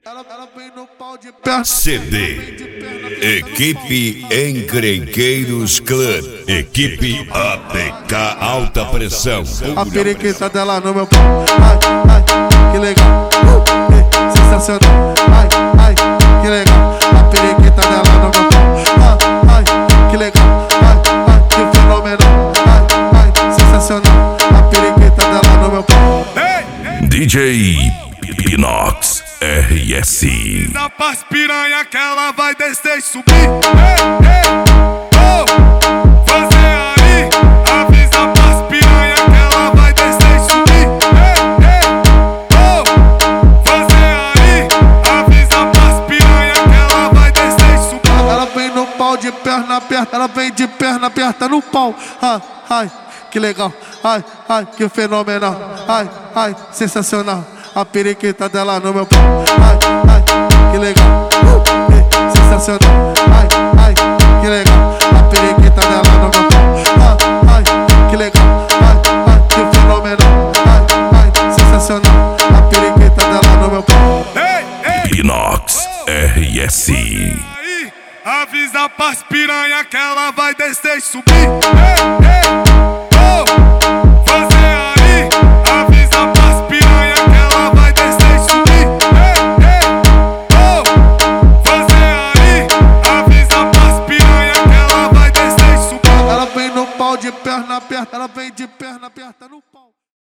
Ela vem no pau de perna. CD Equipe Encrenqueiros Clã. Equipe APK Alta Pressão. A periquita dela no meu pau. Ai, ai, que legal. Sensacional. Ai, ai, que legal. A periquita dela no meu pau. Ai, ai, que legal. Ai, ai, que fenomenal. Ai, ai, sensacional. A periquita dela no meu pau. DJ Pinox RS. Avisa pras piranha que ela vai descer e subir. Ei, ei, oh, fazer aí. Avisa pras piranha que ela vai descer e subir. Ei, ei, oh, fazer aí. Avisa pras piranha que ela vai descer e subir. Ela vem no pau de perna aberta. Ela vem de perna aberta no pau. Ai, ai, que legal. Ai, ai, que fenomenal. Ai, ai, sensacional. A periquita dela no meu pau. Ai, ai, que legal. Sensacional. Ai, ai, que legal. A periquita dela no meu pau. Ai, ai, que legal. Ai, ai, que fenomenal. Ai, ai, sensacional. A periquita dela no meu pau. Ei, ei, Pinox RS. aí, avisa pras piranha que ela vai descer e subir. Ei, ei,